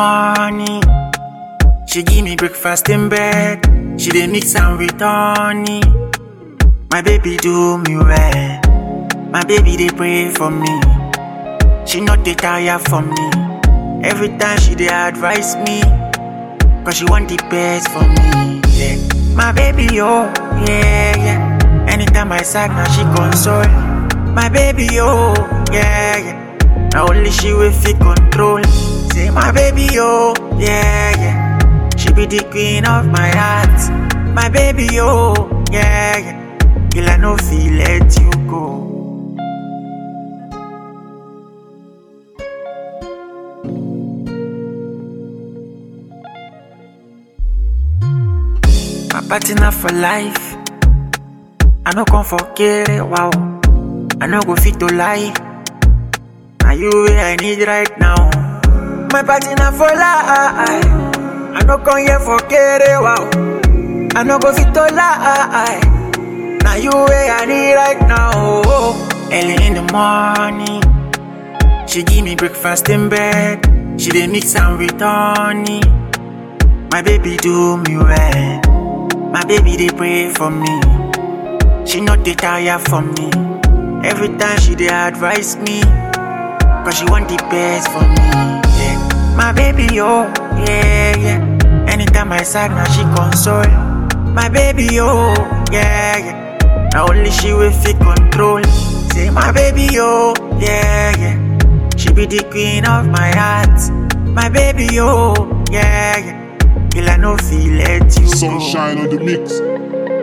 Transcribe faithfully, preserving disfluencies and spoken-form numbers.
morning. She give me breakfast in bed. She dey mix am with honey. My baby do me well. My baby dey pray for me. She not dey tire for me. Every time she dey advise me, cause she want the best for me. Yeah. My baby, oh, yeah, yeah. Anytime I sad, now she console. My baby, oh, yeah, yeah. Now only she will feel control. Say my baby, oh, yeah, yeah. She be the queen of my heart. My baby, oh, yeah, yeah. Girl, I no feel let you go. My partner for life. I no come forget it, wow. I no go fit to lie. Now you where I need right now. My partner for life. I no come here forget it, wow. I no go fit to lie. Now you where I need right now. Early in the morning, she give me breakfast in bed. She dey mix am with honey. My baby do me well. My baby dey pray for me. She not dey tire for me. Every time she dey advise me, cause she want the best for me. Yeah. My baby, oh, yeah, yeah. Anytime I sad, now she console. My baby, oh, yeah, yeah. Now only she will feel control. Say my baby, oh, yeah, yeah. She be the queen of my heart. My baby, oh, yeah, yeah. Girl, I no feel let you go. Sunshine on the mix.